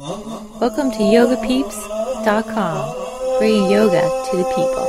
Welcome to YogaPeeps.com, bringing yoga to the people.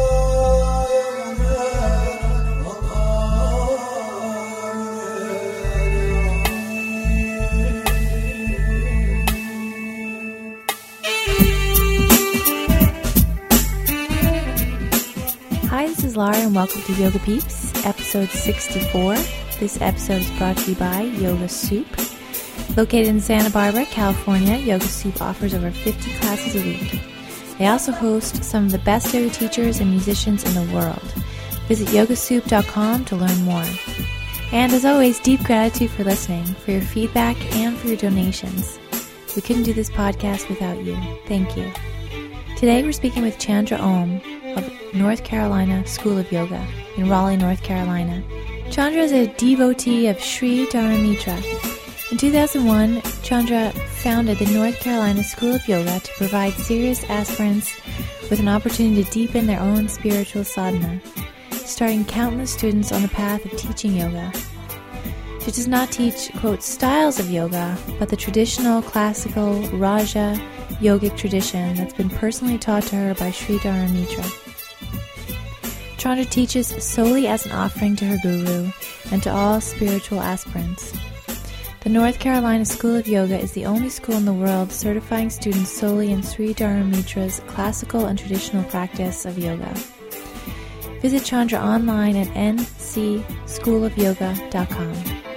Hi, this is Laura and welcome to Yoga Peeps, episode 64. This episode is brought to you by Yoga Soup. Located in Santa Barbara, California, Yoga Soup offers over 50 classes a week. They also host some of the best yoga teachers and musicians in the world. Visit yogasoup.com to learn more. And as always, deep gratitude for listening, for your feedback, and for your donations. We couldn't do this podcast without you. Thank you. Today we're speaking with Chandra Om of North Carolina School of Yoga in Raleigh, North Carolina. Chandra is a devotee of Sri Dharamitra. In 2001, Chandra founded the North Carolina School of Yoga to provide serious aspirants with an opportunity to deepen their own spiritual sadhana, starting countless students on the path of teaching yoga. She does not teach, quote, styles of yoga, but the traditional, classical, Raja yogic tradition that's been personally taught to her by Sri Dharamitra. Chandra teaches solely as an offering to her guru and to all spiritual aspirants. The North Carolina School of Yoga is the only school in the world certifying students solely in Sri Dharamitra's classical and traditional practice of yoga. Visit Chandra online at ncschoolofyoga.com.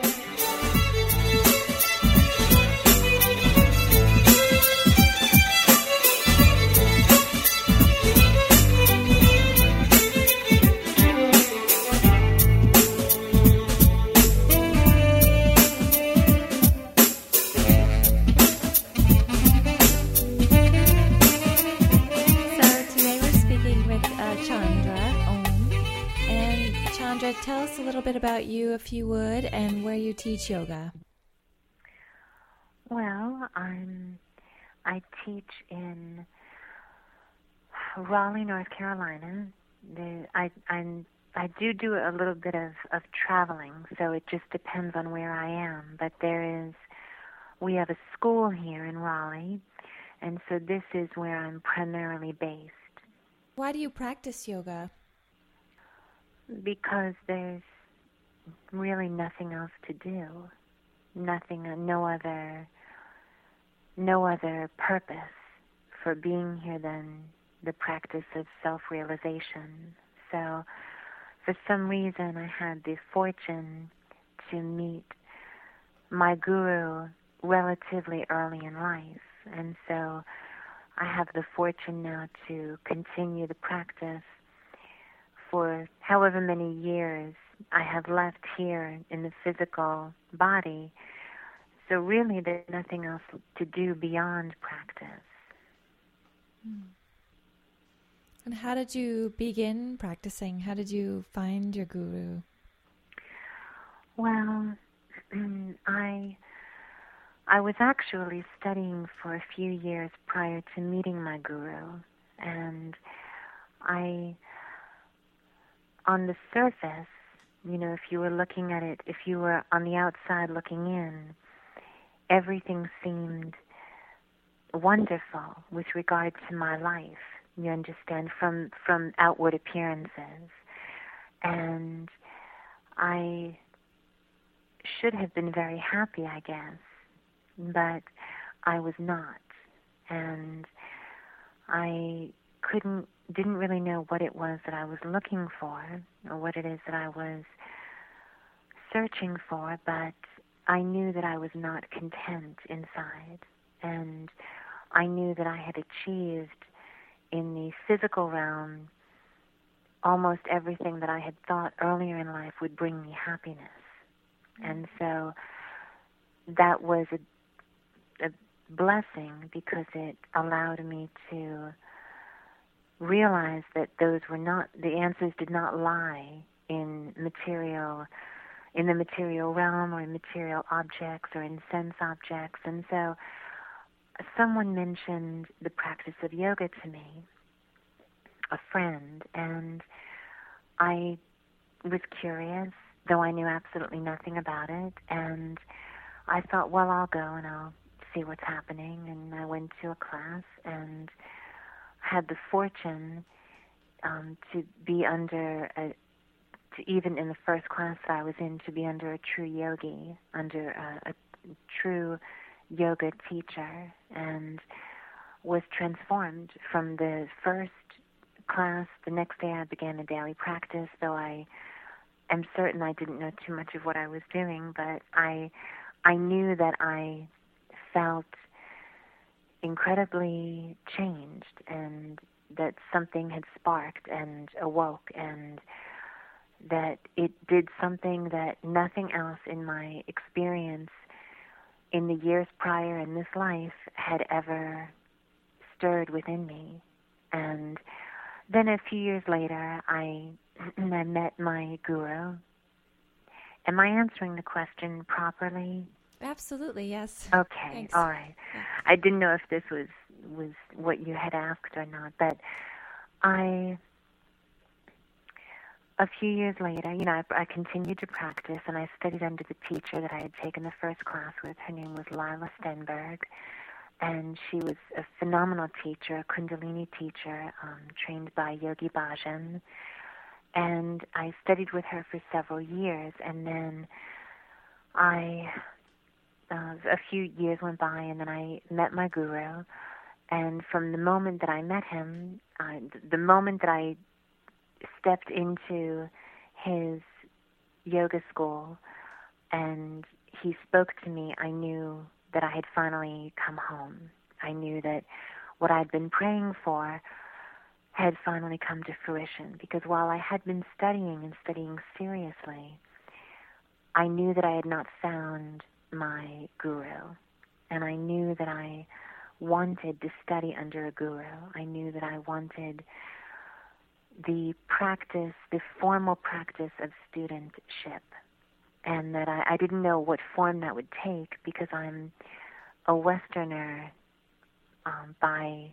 Tell us a little bit about you, if you would, and where you teach yoga. Well, I teach in Raleigh, North Carolina. I do a little bit of traveling, so it just depends on where I am. But we have a school here in Raleigh, and so this is where I'm primarily based. Why do you practice yoga? Because there's really nothing else to do. No other purpose for being here than the practice of self-realization. So for some reason I had the fortune to meet my guru relatively early in life. And so I have the fortune now to continue the practice for however many years I have left here in the physical body. So really there's nothing else to do beyond practice. And how did you begin practicing? How did you find your guru? Well, I was actually studying for a few years prior to meeting my guru, and on the surface, if you were looking at it, if you were on the outside looking in, everything seemed wonderful with regard to my life, you understand, from outward appearances. And I should have been very happy, I guess, but I was not. And I didn't really know what it was that I was looking for or what it is that I was searching for, but I knew that I was not content inside, and I knew that I had achieved in the physical realm almost everything that I had thought earlier in life would bring me happiness. And so that was a blessing because it allowed me to realize that the answers did not lie in the material realm or in material objects or in sense objects. And so someone mentioned the practice of yoga to me, a friend, and I was curious, though I knew absolutely nothing about it, and I thought, well, I'll go and I'll see what's happening. And I went into a class and had the fortune to be under even in the first class that I was in, to be under a true yogi, under a true yoga teacher, and was transformed from the first class. The next day I began a daily practice, though I am certain I didn't know too much of what I was doing, but I knew that I felt incredibly changed, and that something had sparked and awoke, and that it did something that nothing else in my experience in the years prior in this life had ever stirred within me. And then a few years later, I met my guru. Am I answering the question properly? Absolutely, yes. Okay, Thanks. all right. Yeah. I didn't know if this was what you had asked or not, but a few years later, I continued to practice, and I studied under the teacher that I had taken the first class with. Her name was Lila Stenberg, and she was a phenomenal teacher, a Kundalini teacher, trained by Yogi Bhajan. And I studied with her for several years, and then a few years went by, and then I met my guru. And from the moment that I met him, the moment that I stepped into his yoga school and he spoke to me, I knew that I had finally come home. I knew that what I'd been praying for had finally come to fruition, because while I had been studying seriously, I knew that I had not found my guru, and I knew that I wanted to study under a guru. I knew that I wanted the formal practice of studentship, and that I didn't know what form that would take, because I'm a Westerner by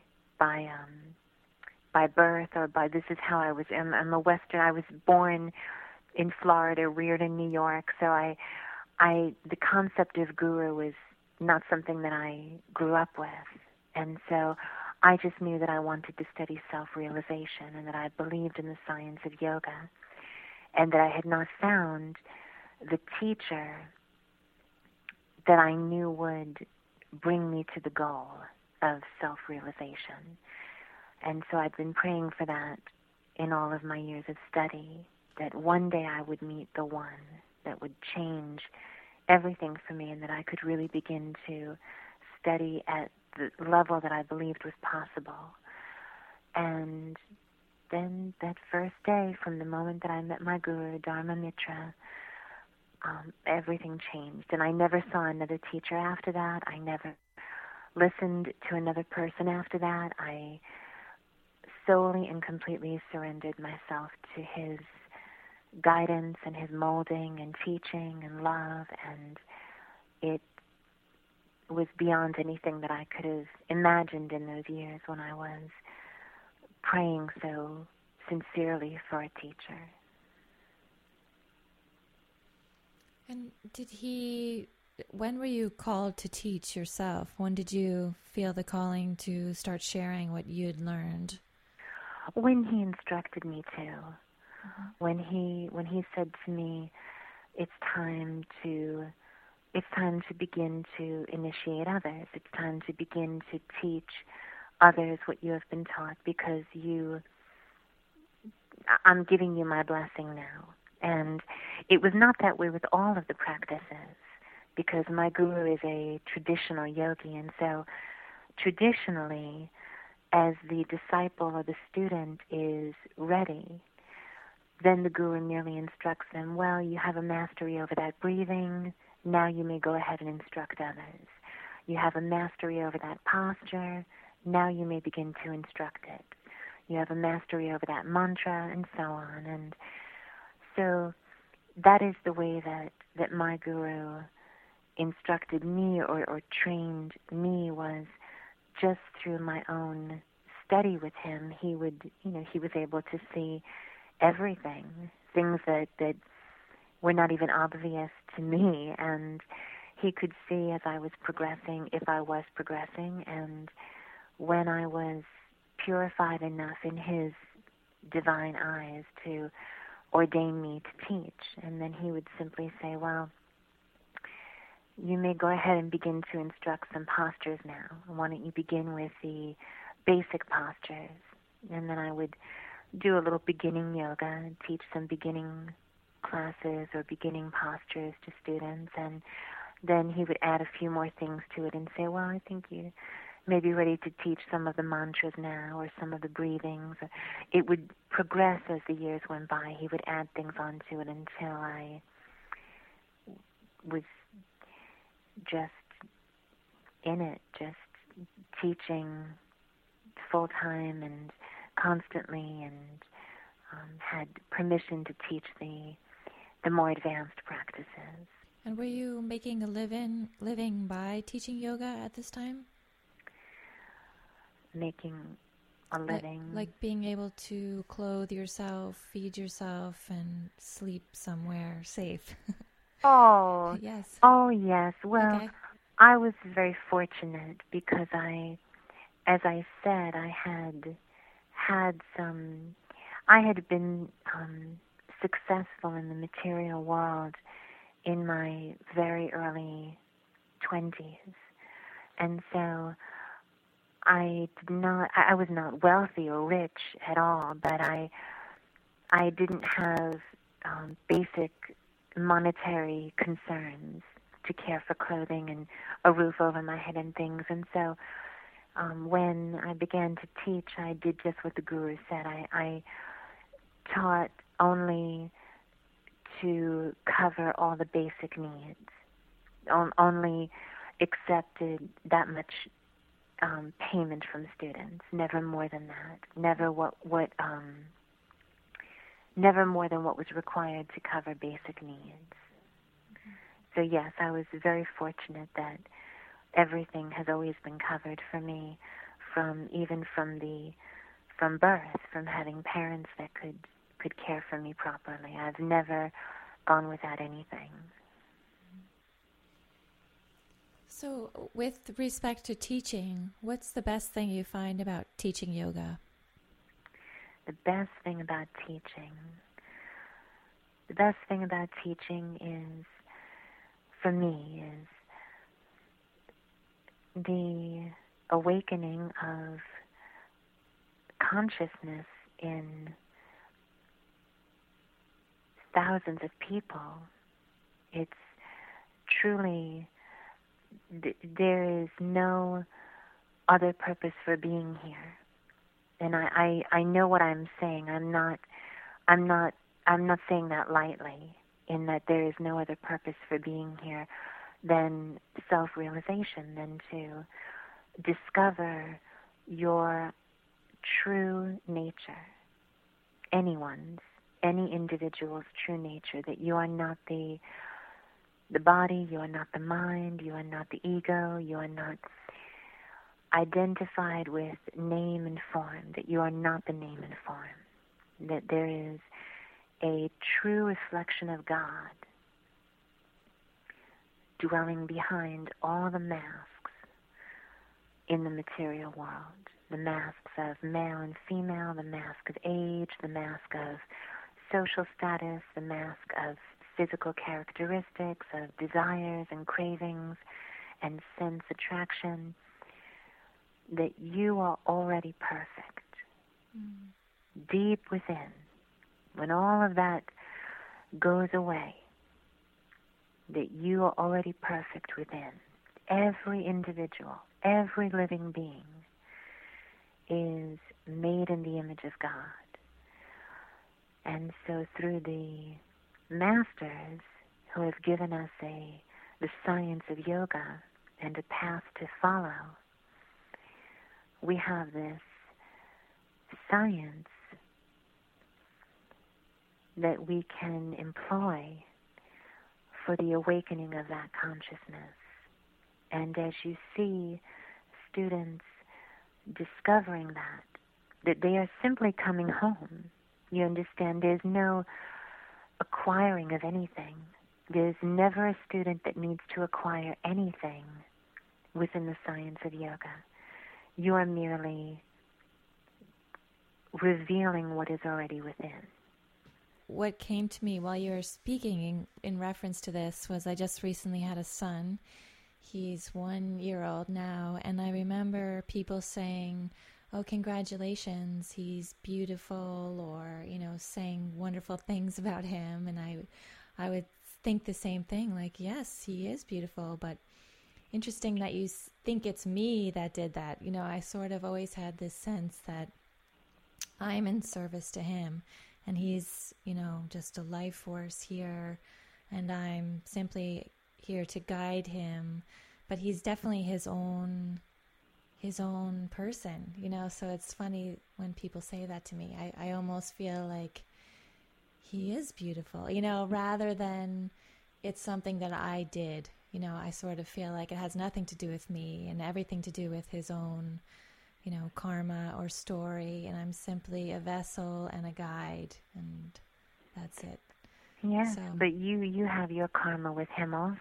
birth, or this is how I was. I'm a Western. I was born in Florida, reared in New York, so the concept of guru was not something that I grew up with, and so I just knew that I wanted to study self-realization, and that I believed in the science of yoga, and that I had not found the teacher that I knew would bring me to the goal of self-realization. And so I'd been praying for that in all of my years of study, that one day I would meet the one that would change everything for me, and that I could really begin to study at the level that I believed was possible. And then that first day, from the moment that I met my guru, Dharma Mitra, everything changed. And I never saw another teacher after that. I never listened to another person after that. I solely and completely surrendered myself to his guidance and his molding and teaching and love, and it was beyond anything that I could have imagined in those years when I was praying so sincerely for a teacher. And when were you called to teach yourself? When did you feel the calling to start sharing what you had learned? When he instructed me to. Mm-hmm. When he said to me, it's time to begin to initiate others. It's time to begin to teach others what you have been taught, because I'm giving you my blessing now. And it was not that way with all of the practices, because my guru is a traditional yogi, and so traditionally, as the disciple or the student is ready, then the guru merely instructs them, well, you have a mastery over that breathing, now you may go ahead and instruct others. You have a mastery over that posture, now you may begin to instruct it. You have a mastery over that mantra, and so on. And so that is the way that my guru instructed me or trained me, was just through my own study with him. He was able to see everything, things that were not even obvious to me, and he could see as I was progressing, if I was progressing, and when I was purified enough in his divine eyes to ordain me to teach. And then he would simply say, well, you may go ahead and begin to instruct some postures now. Why don't you begin with the basic postures? And then I would do a little beginning yoga and teach some beginning classes or beginning postures to students. And then he would add a few more things to it and say, well, I think you may be ready to teach some of the mantras now or some of the breathings. It would progress as the years went by. He would add things onto it until I was just in it, just teaching full-time and constantly, and had permission to teach the more advanced practices. And were you making a living by teaching yoga at this time? Making a living. Like being able to clothe yourself, feed yourself, and sleep somewhere safe. Oh, yes. Oh, yes. Well, okay. I was very fortunate because as I said, I had been successful in the material world in my very early 20s. And so I was not wealthy or rich at all, but I didn't have basic monetary concerns to care for clothing and a roof over my head and things. And so when I began to teach, I did just what the Guru said. I taught only to cover all the basic needs, only accepted that much payment from students, never more than that, never more than what was required to cover basic needs. So yes, I was very fortunate that everything has always been covered for me, from birth, from having parents that could care for me properly. I've never gone without anything. So with respect to teaching, what's the best thing you find about teaching yoga? The best thing about teaching is, for me, is the awakening of consciousness in thousands of people. It's truly, there is no other purpose for being here. And I know what I'm saying. I'm not saying that lightly, in that there is no other purpose for being here than self-realization, than to discover your true nature, any individual's true nature, that you are not the body, you are not the mind, you are not the ego, you are not identified with name and form, that you are not the name and form, that there is a true reflection of God dwelling behind all the masks in the material world, the masks of male and female, the mask of age, the mask of social status, the mask of physical characteristics, of desires and cravings and sense attraction, that you are already perfect. Deep within, when all of that goes away, that you are already perfect within. Every individual, every living being is made in the image of God. And so through the masters who have given us the science of yoga and a path to follow, we have this science that we can employ for the awakening of that consciousness. And as you see students discovering that they are simply coming home, you understand, there's no acquiring of anything. There's never a student that needs to acquire anything within the science of yoga. You are merely revealing what is already within. What came to me while you were speaking in reference to this was I just recently had a son. He's 1 year old now, and I remember people saying, oh, congratulations, he's beautiful, or, saying wonderful things about him. And I would think the same thing, like, yes, he is beautiful, but interesting that you think it's me that did that. I sort of always had this sense that I'm in service to him, and he's, just a life force here, and I'm simply here to guide him, but he's definitely his own person, so it's funny when people say that to me. I almost feel like he is beautiful, rather than it's something that I did. I sort of feel like it has nothing to do with me and everything to do with his own, karma or story, and I'm simply a vessel and a guide, and that's it. Yes, so. But you have your karma with him also.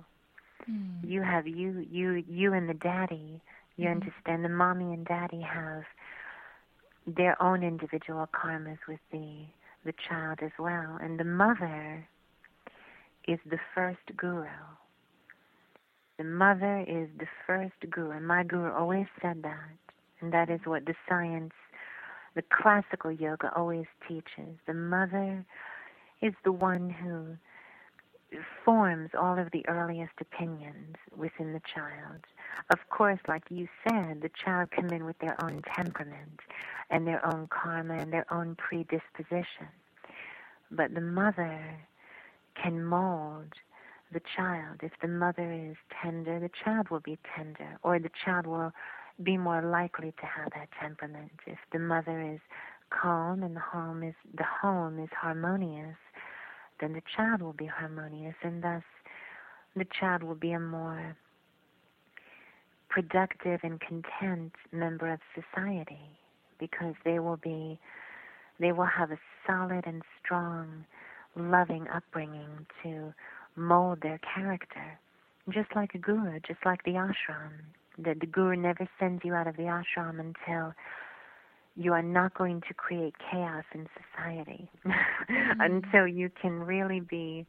You have you and the daddy. You understand the mommy and daddy have their own individual karmas with the child as well. And the mother is the first guru. The mother is the first guru. And my guru always said that. And that is what the science, the classical yoga always teaches. The mother is the one who forms all of the earliest opinions within the child. Of course, like you said, the child come in with their own temperament and their own karma and their own predisposition. But the mother can mold the child. If the mother is tender, the child will be tender, or the child will be more likely to have that temperament. If the mother is calm and the home is harmonious, then the child will be harmonious, and thus the child will be a more productive and content member of society, because they will have a solid and strong, loving upbringing to mold their character, just like a guru, just like the ashram. The guru never sends you out of the ashram until you are not going to create chaos in society. Until you can really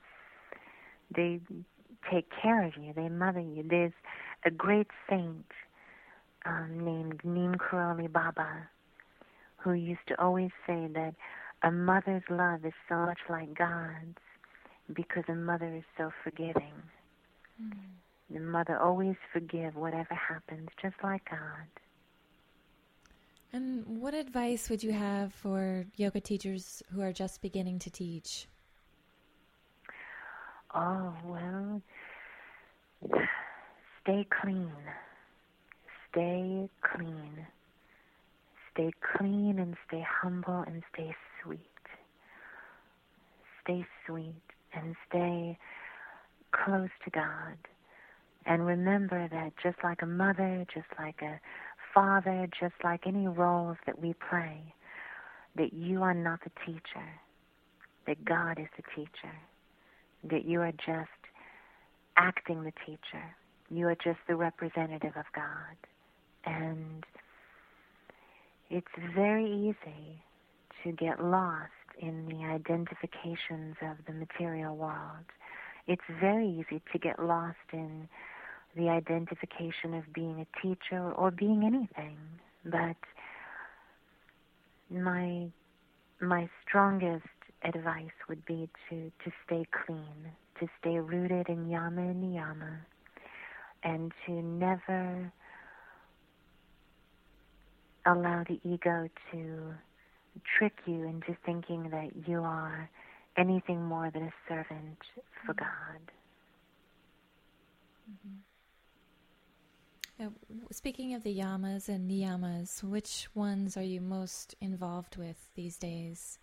they take care of you, they mother you. There's a great saint named Neem Karoli Baba who used to always say that a mother's love is so much like God's because a mother is so forgiving. The mother always forgive whatever happens, just like God. And what advice would you have for yoga teachers who are just beginning to teach? Oh, well, stay clean. Stay clean. Stay clean and stay humble and stay sweet. Stay sweet and stay close to God. And remember that just like a mother, just like a father, just like any roles that we play, that you are not the teacher, that God is the teacher, that you are just acting the teacher. You are just the representative of God. And it's very easy to get lost in the identifications of the material world. It's very easy to get lost in the identification of being a teacher or being anything. But my strongest advice would be to stay clean, to stay rooted in yama and niyama, and to never allow the ego to trick you into thinking that you are anything more than a servant for God. Speaking of the yamas and niyamas, which ones are you most involved with these days?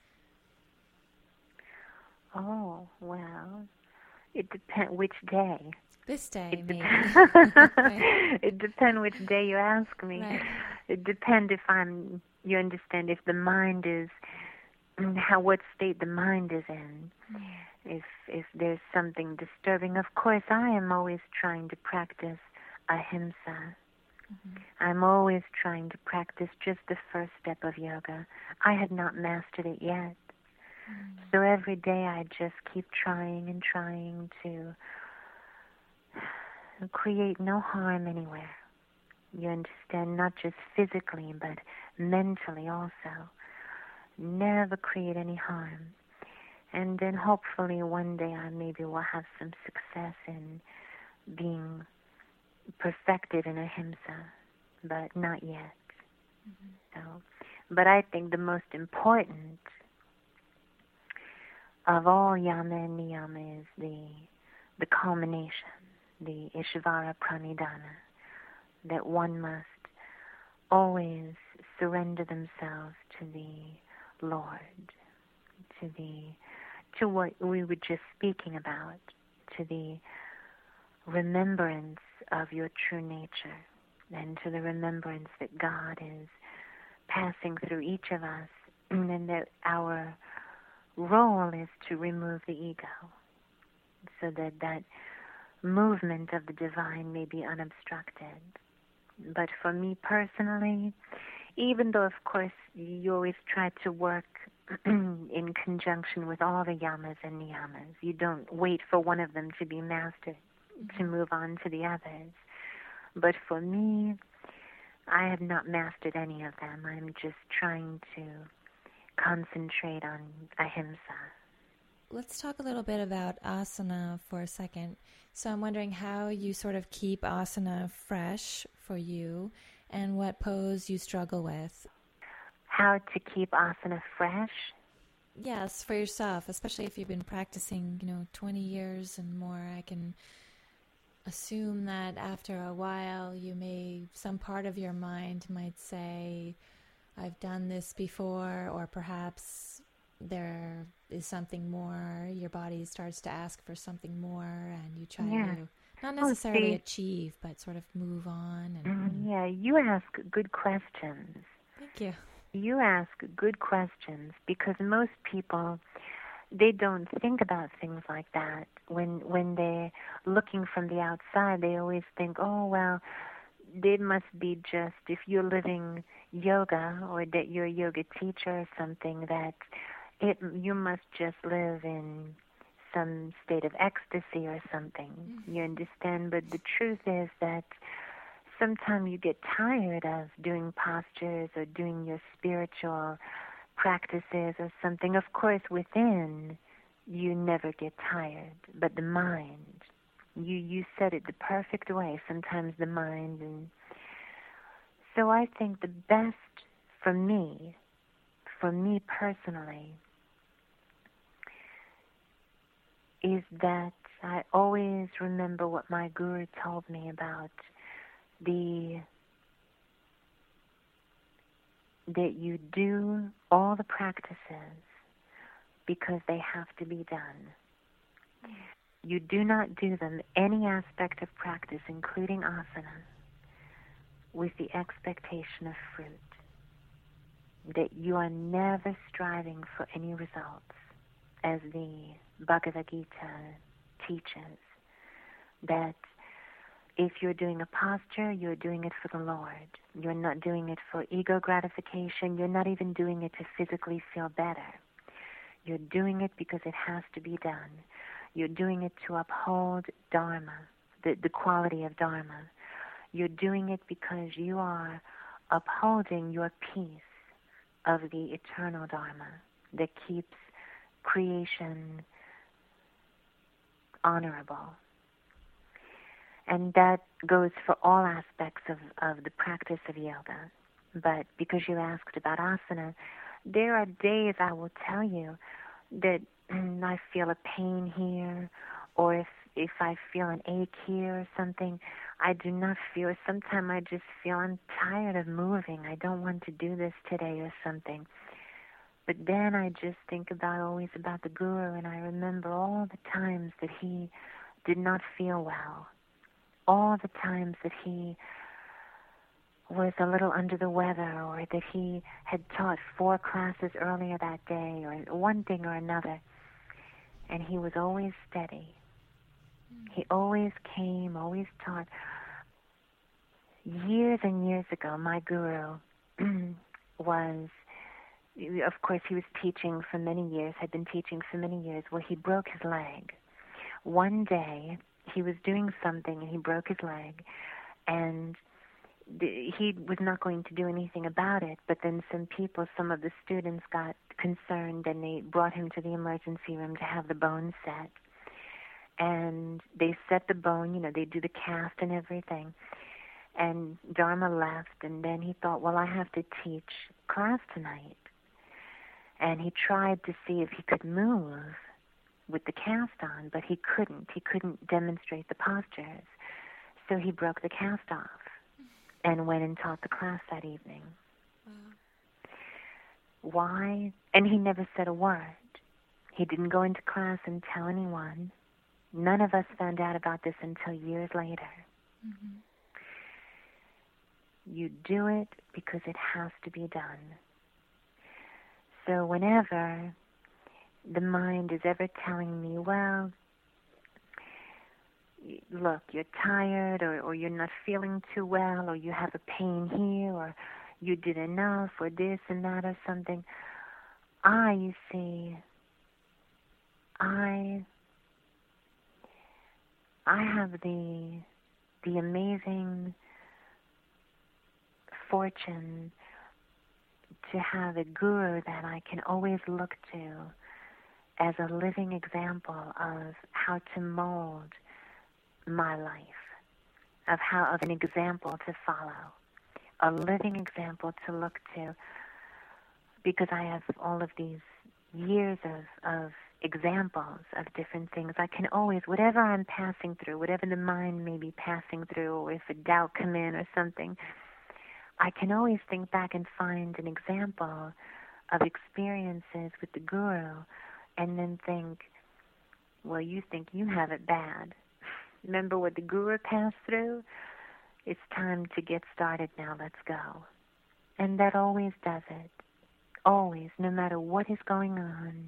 Oh, well, it depends which day. This day, maybe. It depends which day you ask me. Right. It depends you understand, if the mind is, what state the mind is in. if there's something disturbing. Of course, I am always trying to practice ahimsa. I'm always trying to practice just the first step of yoga. I had not mastered it yet. So every day I just keep trying and trying to create no harm anywhere. You understand, not just physically, but mentally also. Never create any harm. And then hopefully one day I maybe will have some success in being perfected in ahimsa, but not yet. So, but I think the most important of all yama and niyama is the culmination, the Ishvara Pranidhana, that one must always surrender themselves to the Lord, to what we were just speaking about, to the remembrance of your true nature, and to the remembrance that God is passing through each of us, and that our role is to remove the ego, so that that movement of the divine may be unobstructed. But for me personally, even though, of course, you always try to work in conjunction with all the yamas and niyamas, you don't wait for one of them to be mastered to move on to the others. But for me, I have not mastered any of them. I'm just trying to concentrate on ahimsa. Let's talk a little bit about asana for a second. So I'm wondering how you sort of keep asana fresh for you and what pose you struggle with. How to keep asana fresh? Yes, for yourself, especially if you've been practicing, 20 years and more. I can assume that after a while some part of your mind might say, I've done this before, or perhaps there is something more. Your body starts to ask for something more, and you try to not necessarily achieve, but sort of move on. Yeah, you ask good questions. Thank you. You ask good questions because most people, they don't think about things like that. When they're looking from the outside, they always think, oh, well, they must be just, if you're living yoga or that you're a yoga teacher or something, that you must just live in some state of ecstasy or something. You understand? But the truth is that sometimes you get tired of doing postures or doing your spiritual practices or something. Of course, within, you never get tired, but the mind, you said it the perfect way, sometimes the mind. And so I think the best for me personally, is that I always remember what my guru told me about that you do all the practices because they have to be done. You do not do them, any aspect of practice, including asana, with the expectation of fruit. That you are never striving for any results, as the Bhagavad Gita teaches. That if you're doing a posture, you're doing it for the Lord. You're not doing it for ego gratification. You're not even doing it to physically feel better. You're doing it because it has to be done. You're doing it to uphold Dharma, the quality of Dharma. You're doing it because you are upholding your peace of the eternal Dharma that keeps creation honorable. And that goes for all aspects of the practice of yoga. But because you asked about asana, there are days, I will tell you, that I feel a pain here, or if I feel an ache here or something, I do not feel. Sometimes I just feel I'm tired of moving. I don't want to do this today or something. But then I just think always about the Guru, and I remember all the times that he did not feel well, all the times that he was a little under the weather, or that he had taught 4 classes earlier that day, or one thing or another. and he was always steady. He always came, always taught. Years and years ago, my guru was, of course, he was teaching for many years, had been teaching for many years. Well, he broke his leg. One day, he was doing something and he broke his leg, and he was not going to do anything about it, but then some of the students got concerned, and they brought him to the emergency room to have the bone set. And they set the bone, they do the cast and everything. And Dharma left, and then he thought, well, I have to teach class tonight. And he tried to see if he could move with the cast on, but he couldn't. He couldn't demonstrate the postures. So he broke the cast off and went and taught the class that evening. Wow. Why? And he never said a word. He didn't go into class and tell anyone. None of us found out about this until years later. Mm-hmm. You do it because it has to be done. So whenever the mind is ever telling me, well, look, you're tired, or you're not feeling too well, or you have a pain here, or you did enough, or this and that, or something, I have the amazing fortune to have a guru that I can always look to as a living example of how to mold my life, of an example to follow, a living example to look to, because I have all of these years of examples of different things. I can always, whatever I'm passing through, whatever the mind may be passing through, or if a doubt come in or something, I can always think back and find an example of experiences with the guru, and then think, well, you think you have it bad. Remember what the guru passed through? It's time to get started now. Let's go. And that always does it. Always, no matter what is going on.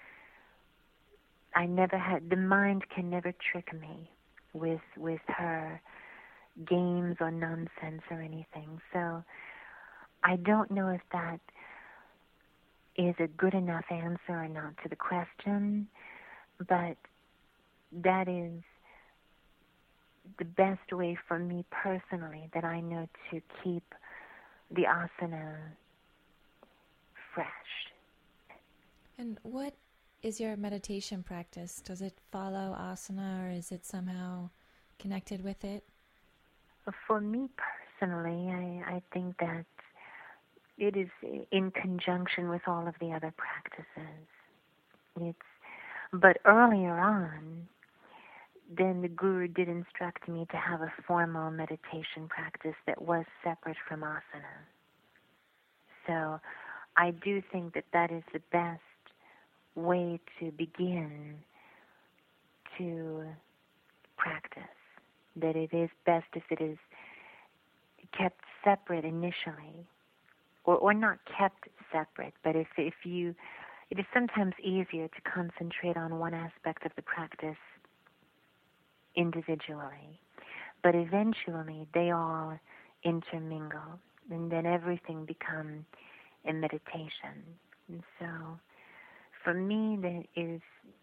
The mind can never trick me with her games or nonsense or anything. So I don't know if that is a good enough answer or not to the question, but that is the best way for me personally that I know to keep the asana fresh. And what is your meditation practice? Does it follow asana, or is it somehow connected with it? For me personally, I think that it is in conjunction with all of the other practices. But earlier on, then the guru did instruct me to have a formal meditation practice that was separate from asana. So I do think that is the best way to begin to practice. That it is best if it is kept separate initially, or not kept separate, but it is sometimes easier to concentrate on one aspect of the practice individually, but eventually they all intermingle, and then everything becomes a meditation. And so for me, that is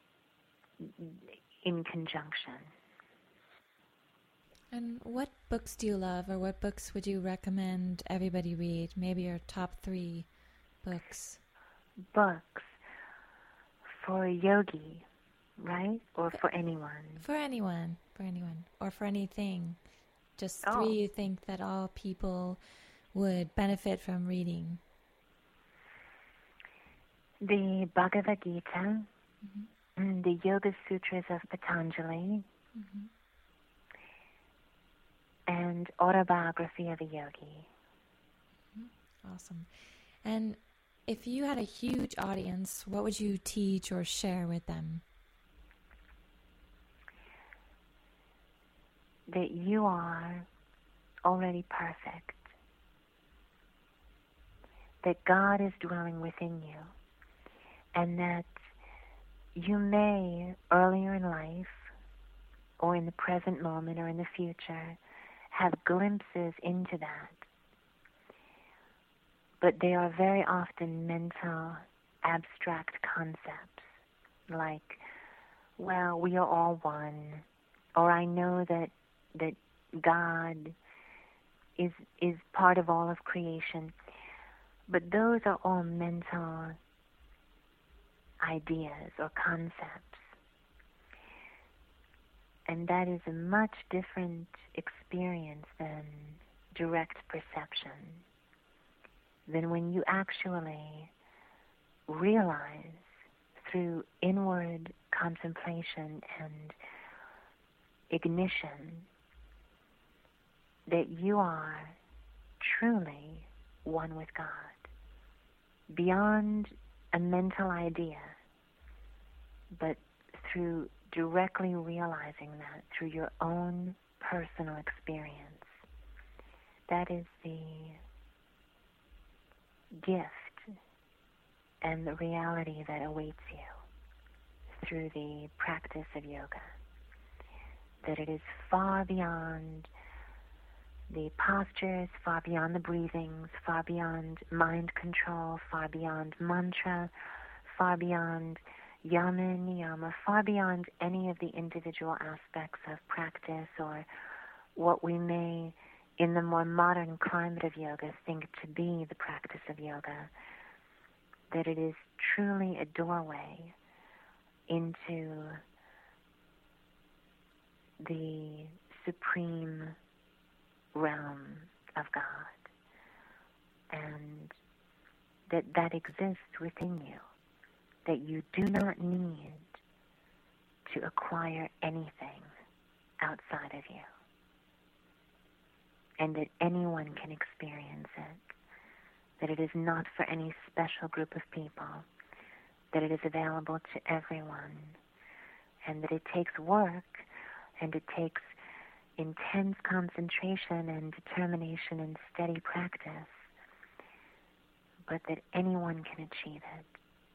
in conjunction. And what books do you love, or what books would you recommend everybody read? Maybe your top 3 books. Books for a yogi, right? Or for anyone? For anyone. Or for anything. Just 3 you think that all people would benefit from reading. The Bhagavad Gita, the Yoga Sutras of Patanjali, and Autobiography of a Yogi. Awesome. And if you had a huge audience, what would you teach or share with them? That you are already perfect. That God is dwelling within you. And that you may, earlier in life, or in the present moment, or in the future, have glimpses into that. But they are very often mental, abstract concepts, like, well, we are all one, or I know that God is part of all of creation. But those are all mental ideas or concepts. And that is a much different experience than direct perception, than when you actually realize through inward contemplation and ignition that you are truly one with God, beyond a mental idea, but through directly realizing that through your own personal experience. That is the gift and the reality that awaits you through the practice of yoga. That it is far beyond the postures, far beyond the breathings, far beyond mind control, far beyond mantra, far beyond yama and niyama, far beyond any of the individual aspects of practice or what we may, in the more modern climate of yoga, think to be the practice of yoga. That it is truly a doorway into the supreme realm of God, and that exists within you, that you do not need to acquire anything outside of you, and that anyone can experience it, that it is not for any special group of people, that it is available to everyone, and that it takes work, and it takes intense concentration and determination and steady practice, but that anyone can achieve it.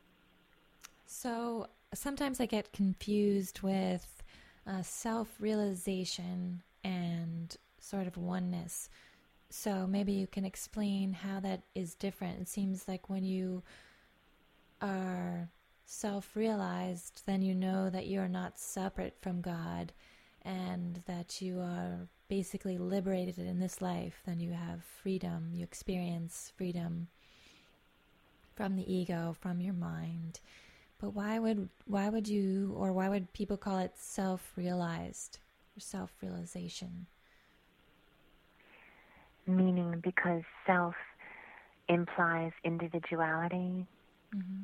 So sometimes I get confused with self-realization and sort of oneness. So maybe you can explain how that is different. It seems like when you are self-realized, then you know that you are not separate from God, and that you are basically liberated in this life. Then you have freedom, you experience freedom from the ego, from your mind. But why would people call it self-realized or self-realization? Meaning because self implies individuality. Mm-hmm.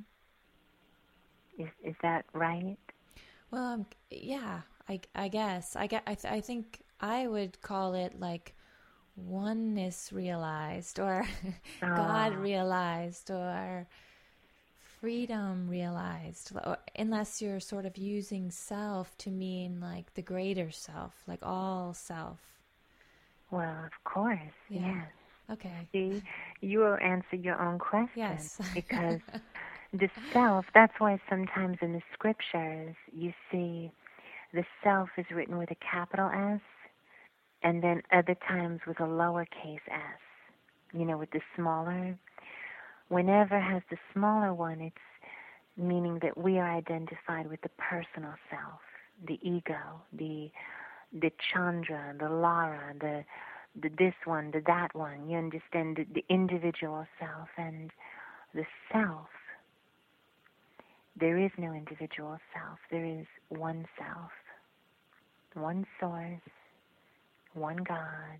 Is that right? Well, yeah. I guess. I think I would call it like oneness realized, or God realized, or freedom realized, or, unless you're sort of using self to mean like the greater self, like all self. Well, of course, yeah. Yes. Okay. See, you will answer your own question. Yes. Because the self, that's why sometimes in the scriptures you see the self is written with a capital S, and then other times with a lowercase s, with the smaller. Whenever it has the smaller one, it's meaning that we are identified with the personal self, the ego, the Chandra, the Lara, the this one, the that one. You understand, the individual self and the self. There is no individual self. There is one self, one source, one God,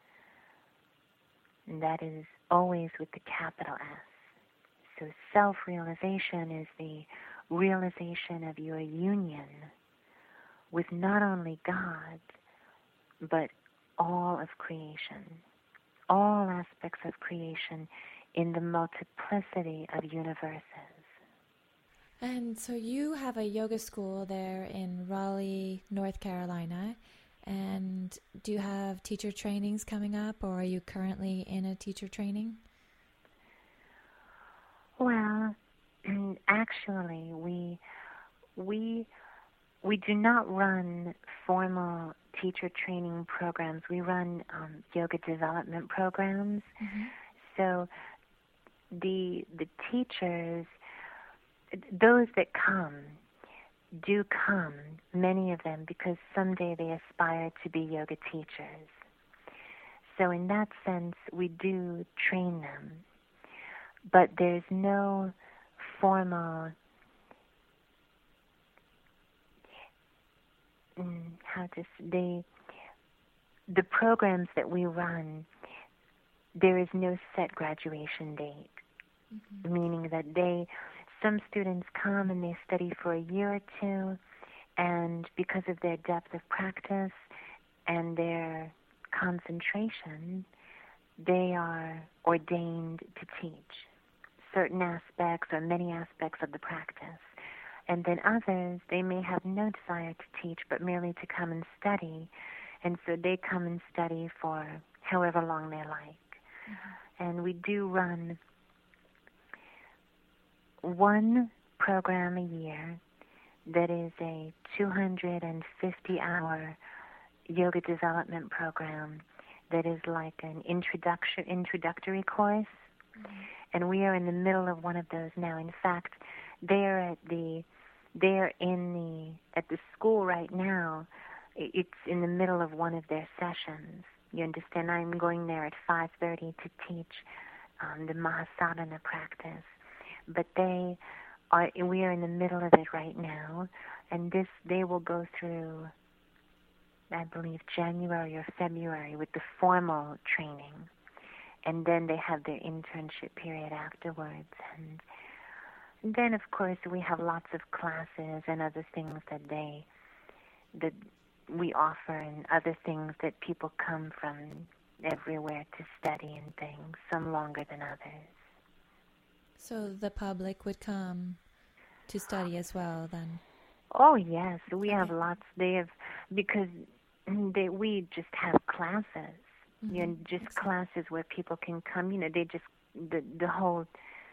and that is always with the capital S. So self-realization is the realization of your union with not only God, but all of creation, all aspects of creation in the multiplicity of universes. And so you have a yoga school there in Raleigh, North Carolina. And do you have teacher trainings coming up, or are you currently in a teacher training? Well, actually, we do not run formal teacher training programs. We run yoga development programs. Mm-hmm. So the teachers, those that do come, many of them, because someday they aspire to be yoga teachers. So in that sense, we do train them. But there's no formal, the programs that we run, there is no set graduation date, mm-hmm. meaning that some students come and they study for a year or two, and because of their depth of practice and their concentration, they are ordained to teach certain aspects or many aspects of the practice. And then others, they may have no desire to teach, but merely to come and study. And so they come and study for however long they like. Mm-hmm. And we do run one program a year that is a 250-hour yoga development program that is like an introductory course. Mm-hmm. And we are in the middle of one of those now. In fact, they are at the school right now. It's in the middle of one of their sessions. You understand? I'm going there at 5:30 to teach the Mahasadhana practice. But we are in the middle of it right now, and they will go through, I believe, January or February with the formal training, and then they have their internship period afterwards. And then, of course, we have lots of classes and other things that we offer, and other things that people come from everywhere to study and things, some longer than others. So the public would come to study as well, then? Oh, yes. We have lots. Because we just have classes. Mm-hmm. Just classes where people can come. They just, the whole,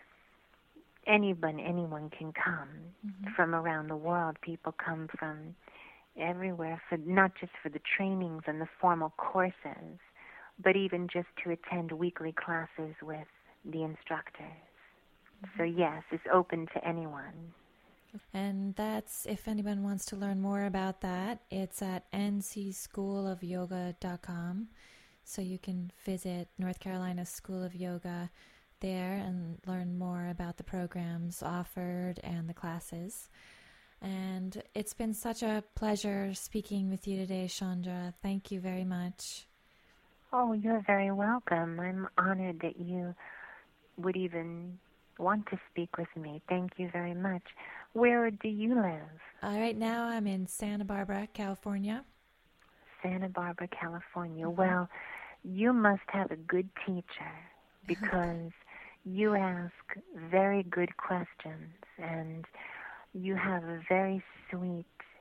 anyone can come mm-hmm. from around the world. People come from everywhere, not just for the trainings and the formal courses, but even just to attend weekly classes with the instructors. Mm-hmm. So yes, it's open to anyone. And that's, if anyone wants to learn more about that, it's at ncschoolofyoga.com. So you can visit North Carolina School of Yoga there and learn more about the programs offered and the classes. And it's been such a pleasure speaking with you today, Chandra. Thank you very much. Oh, you're very welcome. I'm honored that you would even want to speak with me. Thank you very much. Where do you live? Right now I'm in Santa Barbara, California. Santa Barbara, California. Mm-hmm. Well, you must have a good teacher because you ask very good questions and you have a very sweet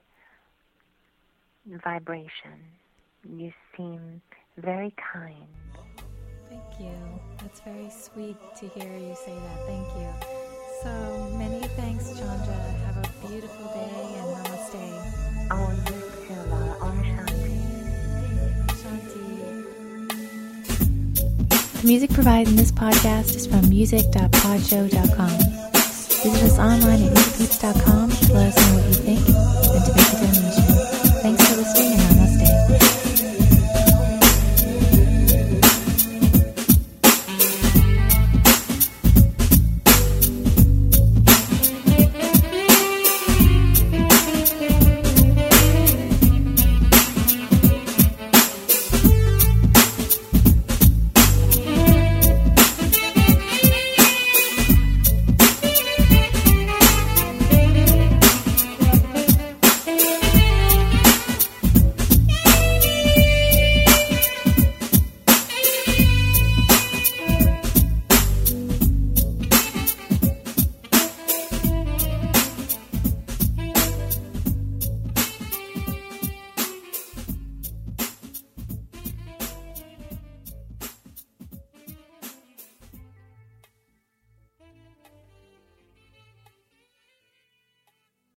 vibration. You seem very kind. Thank you. That's very sweet to hear you say that. Thank you. So many thanks, Chandra. Have a beautiful day and namaste. Oh, you too, Laura. Om Shanti. Shanti. The music provided in this podcast is from music.podshow.com. Visit us online at yogapeeps.com to let us know what you think and to make a donation.